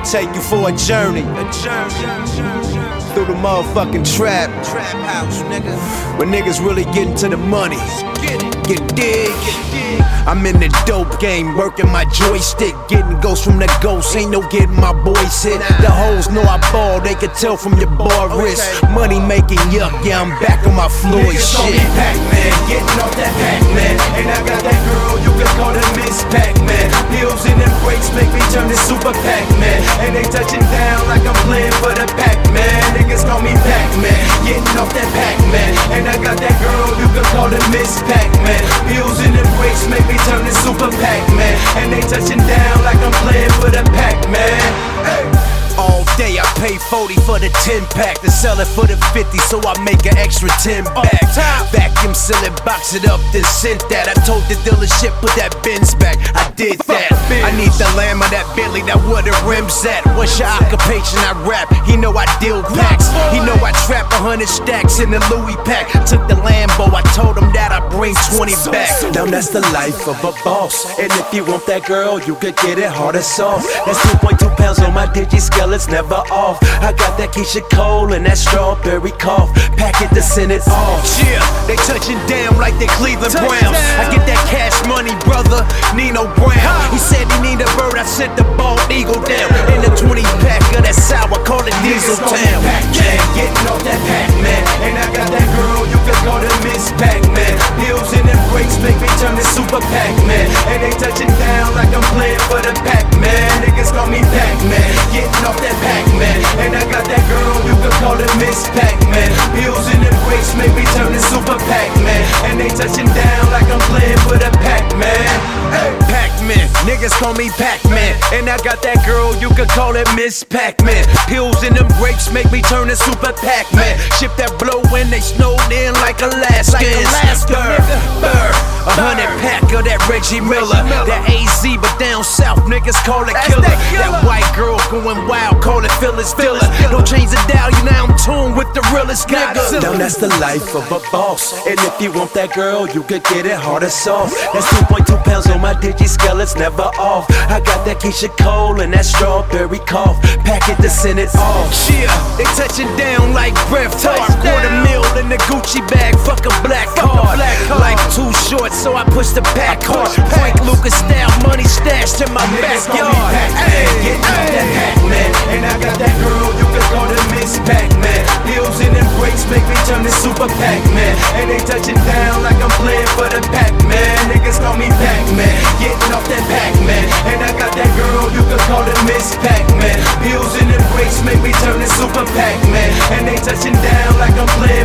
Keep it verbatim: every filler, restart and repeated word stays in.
take you for a journey. A journey. Through the motherfucking trap. Trap house, nigga. When niggas really getting to the money. Get it. Get dig. I'm in the dope game, working my joystick. Getting ghosts from the ghosts, ain't no getting my boys hit. The hoes know I ball, they can tell from your bar wrist. Money making yuck, yeah, I'm back on my Floyd shit. Call me Pac-Man, getting off that Pac-Man. And I got that girl, you can call her Miss Pac-Man. Pills and them breaks make me turn to Super Pac-Man. And they touching down like I'm playing for the Pac-Man. Niggas call me Pac-Man, getting off that Pac-Man. And I got that girl, you can call her Miss Pac-Man. Pills and them breaks make me turn to Super Pac-Man. And they touching down like I'm playing for the Pac-Man. Hey. All day I pay forty for the ten pack to sell it for the fifty, so I make an extra ten back. Vacuum seal it, box it up, then send that. I told the dealership put that Benz back. I did that. I need the lamb of that Bentley, that where the rims at. What's your occupation? I rap. He know I deal packs. He know I trap a hundred stacks in the Louis pack. Took the Lambo, I told him that I bring twenty back. Now that's the life of a boss. And if you want that girl, you could get it hard as soft. That's two point two pounds on my digi scale, it's never off. I got that Keisha Cole and that strawberry cough. Pack it to send it off. Yeah, they touching down like they Cleveland Browns. I get that cash money, brother, Nino Brown. He said he need a bird, I sent the bald eagle down. In the twenty pack of that sour, call it Diesel Town. Pac-Man, getting off that Pac-Man. And I got that girl, you can call her Miss Pac-Man. Pills and them breaks make me turn to Super Pac-Man. And they touching down like I'm playing for the Pac-Man. Niggas call me Pac-Man, getting off that Pac-Man. And I got that girl, you can call her Miss Pac-Man. Pills and them breaks make me turn to Super Pac-Man. And they touching down like I'm playing for the Pac-Man. Hey. Pac-Man, niggas call me Pac-Man. And I got that girl, you can call it Miss Pac-Man. Pills and them grapes make me turn to Super Pac-Man. Ship that blow when they snowed in like Alaskans. Like Alaska, Burr, a hundred pack of that Reggie Miller. That A Z, but down south niggas call it killer. That white girl going wild, call it Phyllis Diller. Don't change the dial, you now I'm tuned with the realest nigga. Now that's the life of a boss. And if you want that girl, you could get it hard as soft. That's two point two pounds on my digi scale, it's never off. I got that Keisha Cole and that strawberry cough. Pack it to send it off. Yeah, they touching down like breath tart. Quarter mil in the Gucci bag, fuck a black card. Life too short, so I push the pack hard. Frank Lucas style, money stashed in my backyard. Hey, getting off that Pac-Man. And I got that girl, you can call her Miss Pac-Man. Pills and them breaks make me turn to Super Pac-Man. And they touching down like I'm playing for the Pac-Man. Niggas call me Pac-Man, getting off that Pac-Man. And I got that girl, you can call her Miss Pac-Man. Pills and them breaks make me turn to Super Pac-Man. And they touching down like I'm playing